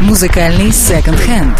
Музыкальный Second Hand.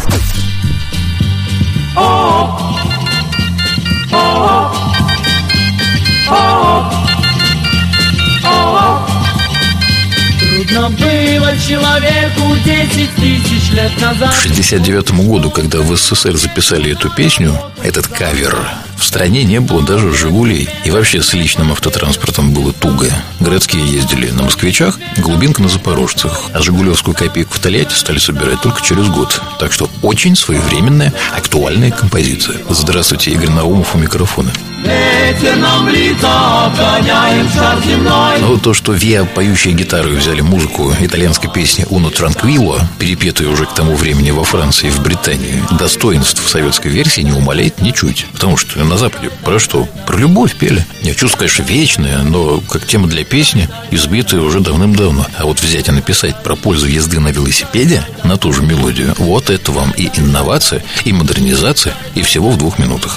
Трудно было человеку 10 тысяч лет назад. К 1969 году, когда в СССР записали эту песню, этот кавер, в стране не было даже «Жигулей». И вообще с личным автотранспортом было туго. Городские ездили на москвичах, глубинка на запорожцах. А жигулевскую копейку в Тольятти стали собирать только через год. Так что очень своевременная, актуальная композиция. Здравствуйте, Игорь Наумов у микрофона. Ветер нам в лица, обгоняем шар земной. Но то, что Виа, поющие гитары, взяли музыку итальянской песни «Uno Tranquillo», перепетую уже к тому времени во Франции и в Британии, достоинств советской версии не умаляет ничуть. Потому что на Западе про что? Про любовь пели. Не чувство, конечно, вечное, но как тема для песни, избитая уже давным-давно. А вот взять и написать про пользу езды на велосипеде на ту же мелодию, вот это вам и инновация, и модернизация, и всего в 2 минутах.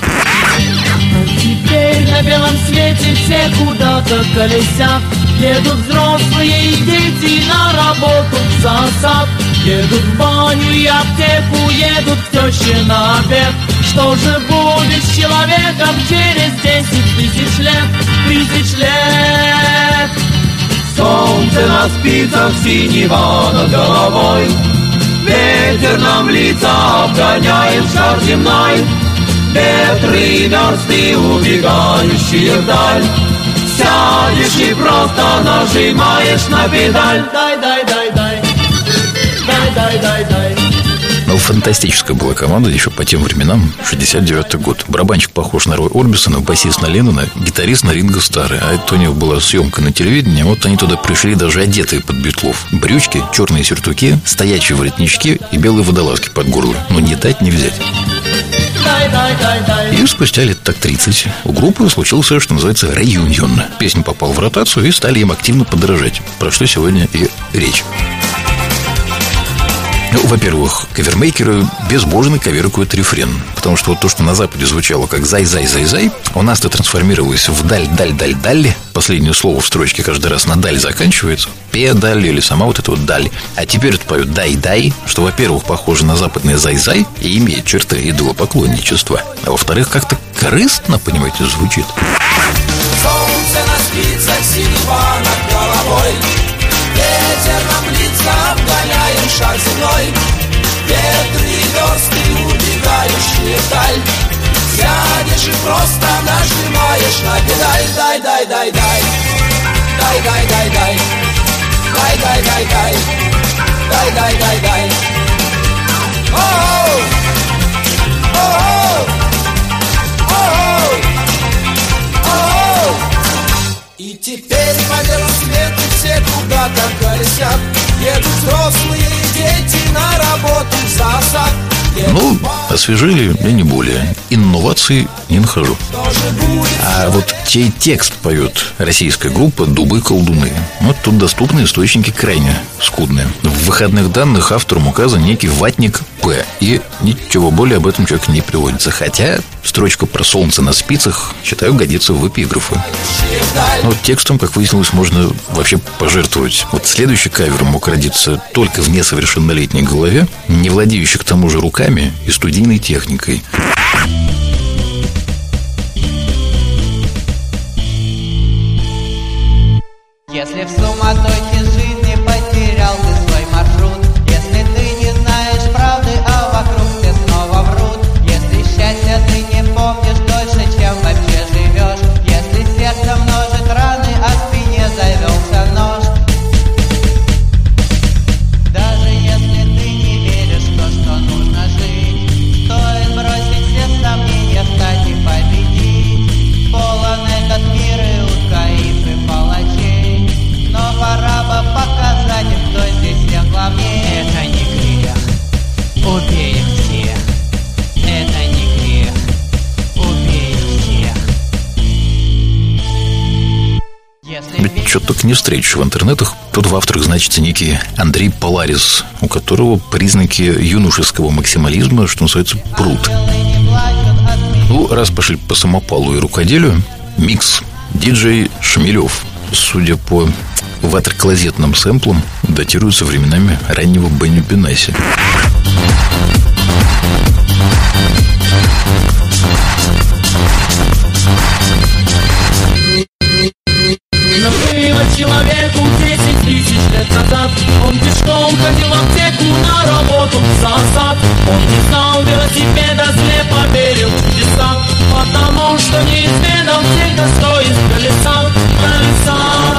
Теперь на белом свете все куда-то колесят. Едут взрослые и дети на работу в засад. Едут в баню и аптеку, едут к теще на обед. Что же будет с человеком через 10 тысяч лет? Тысяч лет. Солнце на спицах, синева над головой. Ветер нам в лица, обгоняем шар земной. Ветры и версты, убегающие вдаль. Сядешь и просто нажимаешь на педаль. Дай, дай, дай, дай. Дай, дай, дай, дай. Ну, фантастическая была команда еще по тем временам. 69-й год. Барабанщик похож на Рой Орбисона, басист на Леннона, гитарист на Ринго Старра. А это у них была съемка на телевидении. Вот они туда пришли даже одетые под Битлов. Брючки, черные сюртуки, стоячие воротнички и белые водолазки под горло. Но не дать, не взять. И спустя лет так 30 у группы случился, что называется, реюнион. Песня попала в ротацию и стали им активно подражать. Про что сегодня и речь. Ну, во-первых, кавермейкеры безбожно каверкуют рефрен. Потому что вот то, что на Западе звучало как «зай-зай-зай-зай», у нас-то трансформировалось в «даль-даль-даль-даль». Последнее слово в строчке каждый раз на «даль» заканчивается. «Педаль» или сама вот эта вот «даль». А теперь это поют «дай-дай», что, во-первых, похоже на западное «зай-зай» и имеет черты идолопоклонничества. А во-вторых, как-то корыстно, понимаете, звучит. Солнце на спицах, синева над головой. Ветер нам лица, обгоняем шар земной. Ветры и версты, убегающие вдаль. Сядешь и просто нажимаешь на педаль. Дай, дай, дай, дай. Дай, дай, дай, дай. Дай, дай, дай, дай. Дай, дай, дай, дай. О-о-о! О-о-о! О-о-о! О-о-о! И теперь по белому свету все куда-то колесят. Едут взрослые и дети на работу в засад. Ну, освежили, и не более. Инноваций не нахожу. А вот чей текст поет российская группа «Дубы-колдуны». Вот тут доступны источники крайне скудные. В выходных данных автором указан некий ватник П. И ничего более об этом человеке не приводится. Хотя строчка про солнце на спицах, считаю, годится в эпиграфы. Но вот текстом, как выяснилось, можно вообще пожертвовать. Вот следующий кавер мог родиться только в несовершеннолетней голове, не владеющей к тому же руками и студийной техникой. Если в суматохе жизни потерял ты свой маршрут, если ты не знаешь правды, а вокруг все снова врут, если счастья ты не помнишь дольше, чем вообще живешь, если сердце множит раны, а в спине завелся нож. Даже если ты не веришь в то, что нужно жить, стоит бросить все сомнения, встать и победить. Полон этот мир и узкоит и палачей, но пора бы показать им, кто здесь всех главнее. Это не грех, убей их всех. Это не грех, убей их всех. Ведь что только не встретишь в интернетах. Тут в авторах значится некий Андрей Поларис, у которого признаки юношеского максимализма, что называется, пруд. Ну, раз пошли по самопалу и рукоделию, микс. Диджей Шмелев судя по ватерклозетным сэмплам, датируются временами раннего Бенни Бенасси. Человеку 10 тысяч лет назад он пешком ходил в аптеку на работу за сад. Он не знал велосипеда, слепо верил в чудеса, потому что не изведал всех достоинств колеса. Колеса,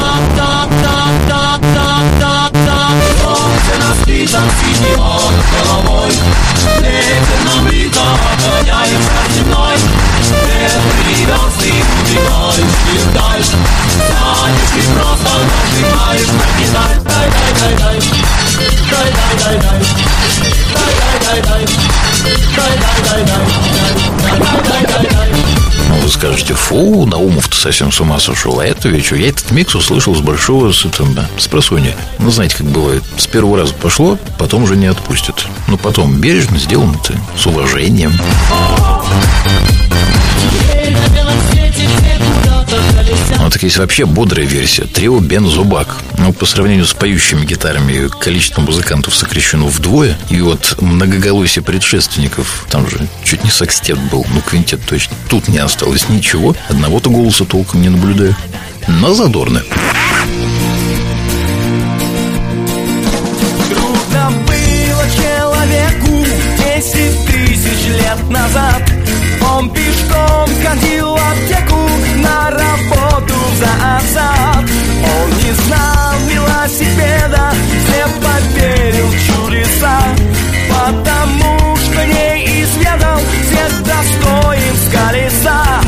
так. Солнце на спицах синего над головой, ветер нам лито, обгоняем шар земной. Ветры версты убегаешь вдаль, станешь и просто нажимаешь на педаль. Дай. Ну, вы скажете, фу, Наумов-то совсем с ума сошел. А это ведь я этот микс услышал с большого спросонья. Ну, знаете, как бывает, с первого раза пошло, потом уже не отпустят. Ну, потом бережно сделано-то, с уважением. Вот так есть вообще бодрая версия. Трио Бензобак. Но по сравнению с поющими гитарами количество музыкантов сокращено вдвое. И вот многоголосие предшественников, там же чуть не секстет был, ну квинтет точно. Тут не осталось ничего. Одного-то голоса толком не наблюдаю. Но задорно. Трудно было человеку 10 тысяч лет назад. Он пешком ходил в аптеку на работу за отца. Он не знал велосипеда, слепо верил в чудеса, потому что не изведал всех достоинств колеса.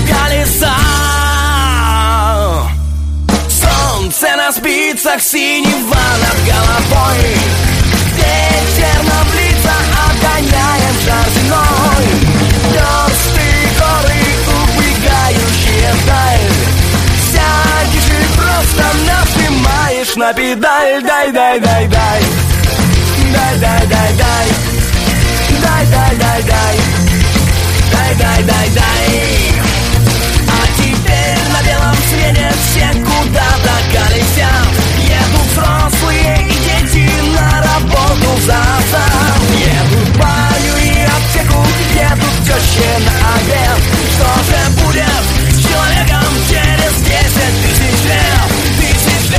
Солнце на спицах синего над головой, ветер на лицах, обгоняем шар земной. Версты горы, убегающие вдаль, сядешь и просто нажимаешь на педаль. Дай. А теперь на белом свете все куда-то колесят. Едут взрослые и дети на работу за отца. Едут в баню и аптеку, едут тещи на обед. Что же будет с человеком через 10 тысяч лет?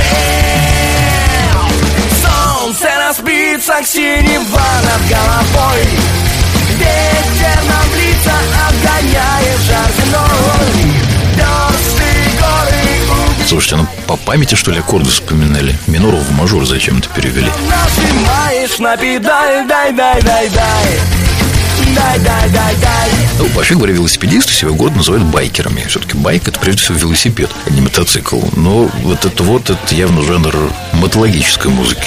Солнце на спицах синего над головой, ветер нам в лица, обгоняет жар земной. Версты горы. Слушайте, ну по памяти, что ли, аккорды вспоминали? Минор в мажор зачем-то перевели. Нажимаешь на педаль, дай. Ну, вообще говоря, велосипедисты себя гордо называют байкерами. Все-таки байк — это прежде всего велосипед, а не мотоцикл. Но это явно жанр мотологической музыки.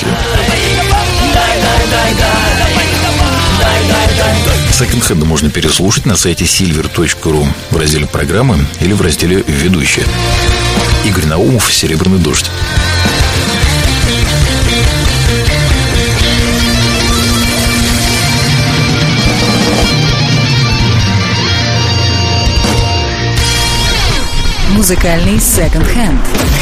Секонд-хенды можно переслушать на сайте silver.ru в разделе «Программы» или в разделе «Ведущие». Игорь Наумов, «Серебряный дождь». Музыкальный секонд-хенд.